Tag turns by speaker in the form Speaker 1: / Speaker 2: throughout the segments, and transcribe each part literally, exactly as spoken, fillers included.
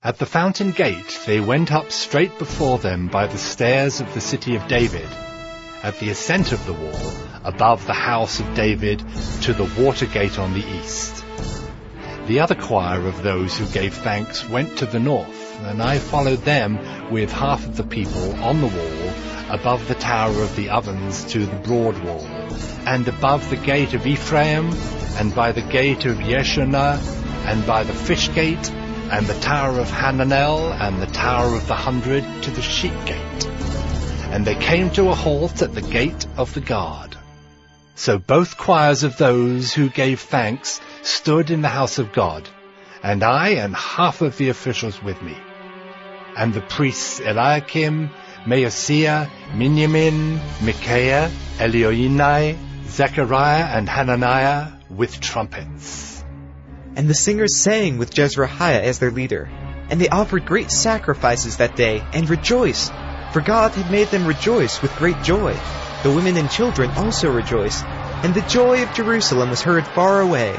Speaker 1: At the fountain gate they went up straight before them by the stairs of the city of David, at the ascent of the wall, above the house of David, to the water gate on the east. The other choir of those who gave thanks went to the north, and I followed them with half of the people on the wall, above the tower of the ovens to the broad wall, and above the gate of Ephraim, and by the gate of Yeshunah, and by the fish gate, and the tower of Hananel, and the tower of the hundred, to the sheep gate. And they came to a halt at the gate of the guard. So both choirs of those who gave thanks stood in the house of God, and I and half of the officials with me. And the priests Eliakim, Maaseiah, Miniamin, Micaiah, Elioenai, Zechariah, and Hananiah with trumpets.
Speaker 2: And the singers sang with Jezrahiah as their leader. And they offered great sacrifices that day, and rejoiced, for God had made them rejoice with great joy. The women and children also rejoiced, and the joy of Jerusalem was heard far away.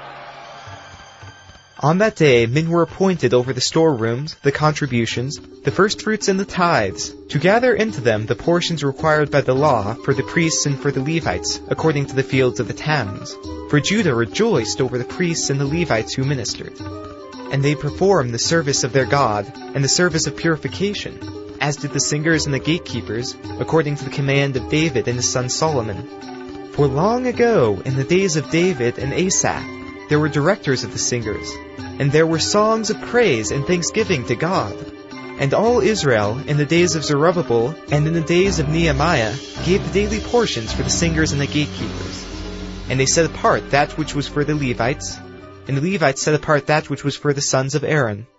Speaker 2: On that day men were appointed over the storerooms, the contributions, the firstfruits and the tithes, to gather into them the portions required by the law for the priests and for the Levites, according to the fields of the towns. For Judah rejoiced over the priests and the Levites who ministered. And they performed the service of their God, and the service of purification, as did the singers and the gatekeepers, according to the command of David and his son Solomon. For long ago, in the days of David and Asaph, there were directors of the singers, and there were songs of praise and thanksgiving to God. And all Israel, in the days of Zerubbabel and in the days of Nehemiah, gave the daily portions for the singers and the gatekeepers. And they set apart that which was for the Levites, and the Levites set apart that which was for the sons of Aaron.